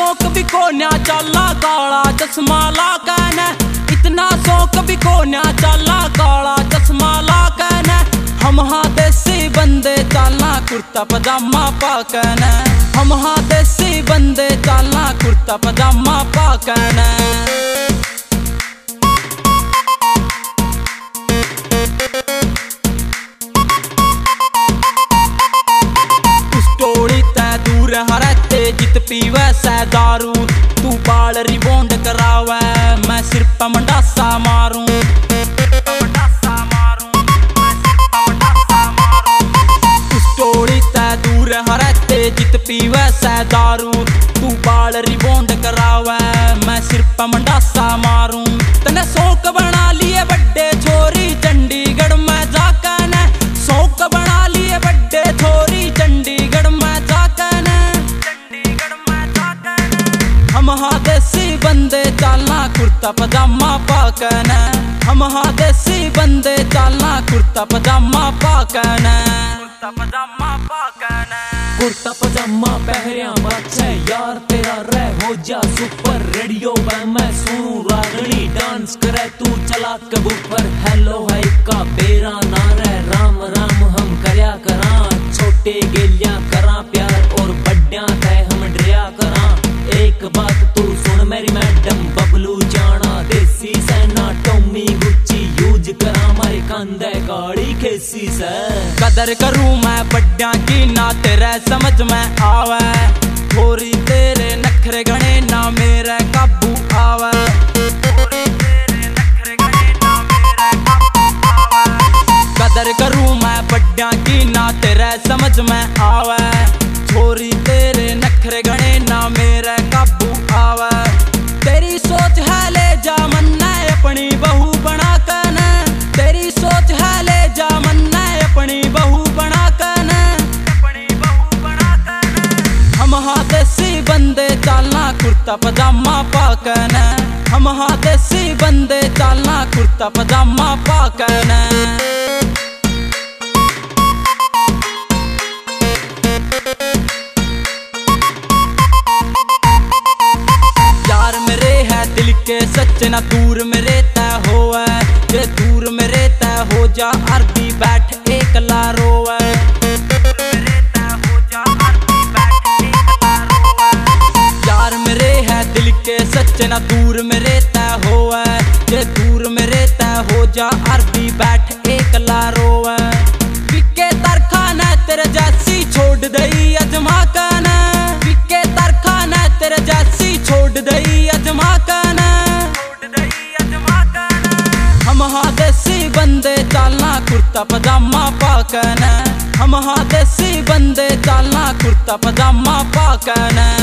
शौक भी कोन्या चाला काला चश्मा ला कहना, इतना शौक भी कोन्या चाला काला चश्मा ला कहना। हम हाँ देसी बंदे चालना कुर्ता पजामा पाकना, हम हाँ देसी बंदे चालना कुर्ता पजामा पाकना। हरते जित पीवे सै दारू, तू बाल रिबोंड करावे मैं सिर पे मंडासा मारूं। दूर हरते जित पीवे सै दारू, तू बाल रिबोंड करावे मैं सिर पे मंडासा मारूं। तने शौक बना लिए बड्डे छोरी चंडीगढ़ में जाकर, शौक बना लिए बड्डे छोरी चंडीगढ़ में जाकर। हम हाँ देसी बंदे चालना कुर्ता पजामा पाकना, हम हाँ देसी बंदे चालना कुर्ता पजामा पाकना। कुर्ता पजामा पहरिया बात है यार तेरा रह हो जा सुपर। रेडियो पर मैं सुनूं रागनी डांस करे तू चला कबूतर। हेलो है का बेरा ना रह राम राम हम करया करा, छोटे गेलिया करा प्यार और बड्डिया तय हम डरिया करा। एक बात तू सुन मेरी मैडम बबलू जाना, देसी सेना टोमी गुच्ची यूज करा मारे कंधे गाड़ी खेसी से। कदर करूं मैं बड्डिया की ना तेरे समझ में आवे, थोड़ी तेरे नखरे गणे ना मेरे काबू आवे। कदर करूं मैं बड्डिया की ना तेरे समझ में आवे, थोड़ी तेरे नखरे गणे ना मेरे काबू आवे। तेरी सोच है ले जा मन्ना अपनी बहू बना कर, तेरी सोच है ले जा मन्ना अपनी बहू बना कर। हम हाँ देसी बंदे चालना कुर्ता पजामा पाकना, हम हाँ देसी बंदे चालना कुर्ता पजामा पाकना। दिल के सच्चे ना दूर में रहता होवे, ये दूर में रहता हो जा अर्दी बैठ एक ला रोवे। यार मेरे है दिल के सच्चे ना दूर में रहता होवे, ये दूर में रहता हो जा अर्दी बैठ एक ला रोवे। विके तरखा न तेरे जैसी छोड़ दई अजमा काना, विके तरखा न तेरे जैसी छोड़ दई अजमा काना। हम हाँ देसी बंदे चालना कुर्ता पजामा पाकना, हम हाँ देसी बंदे चालना कुर्ता पजामा पाकना।